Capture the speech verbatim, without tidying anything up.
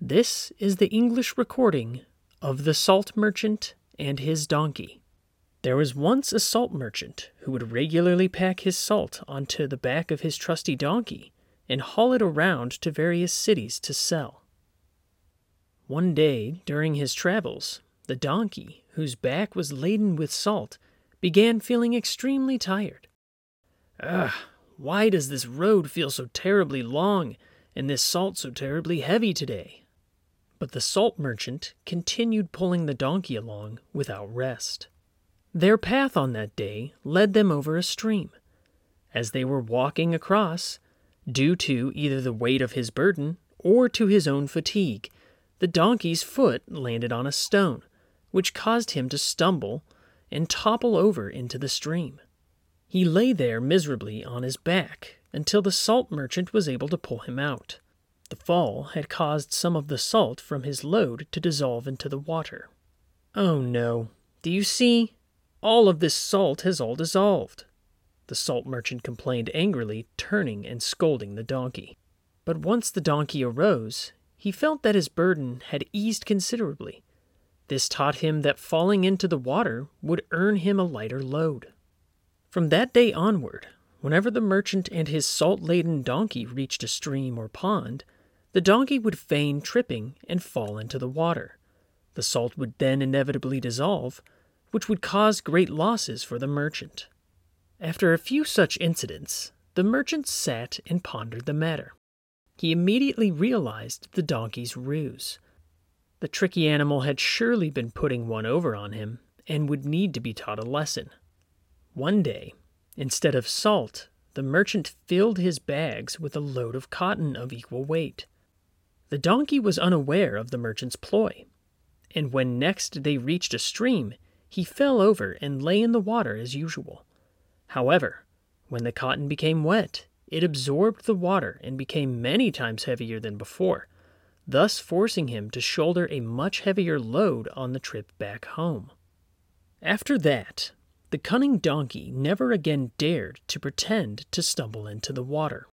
This is the English recording of The Salt Merchant and His Donkey. There was once a salt merchant who would regularly pack his salt onto the back of his trusty donkey and haul it around to various cities to sell. One day during his travels, the donkey, whose back was laden with salt, began feeling extremely tired. Ugh, why does this road feel so terribly long and this salt so terribly heavy today? But the salt merchant continued pulling the donkey along without rest. Their path on that day led them over a stream. As they were walking across, due to either the weight of his burden or to his own fatigue, the donkey's foot landed on a stone, which caused him to stumble and topple over into the stream. He lay there miserably on his back until the salt merchant was able to pull him out. The fall had caused some of the salt from his load to dissolve into the water. "Oh no, do you see? All of this salt has all dissolved," the salt merchant complained angrily, turning and scolding the donkey. But once the donkey arose, he felt that his burden had eased considerably. This taught him that falling into the water would earn him a lighter load. From that day onward, whenever the merchant and his salt-laden donkey reached a stream or pond, the donkey would feign tripping and fall into the water. The salt would then inevitably dissolve, which would cause great losses for the merchant. After a few such incidents, the merchant sat and pondered the matter. He immediately realized the donkey's ruse. The tricky animal had surely been putting one over on him and would need to be taught a lesson. One day, instead of salt, the merchant filled his bags with a load of cotton of equal weight. The donkey was unaware of the merchant's ploy, and when next they reached a stream, he fell over and lay in the water as usual. However, when the cotton became wet, it absorbed the water and became many times heavier than before, thus forcing him to shoulder a much heavier load on the trip back home. After that, the cunning donkey never again dared to pretend to stumble into the water.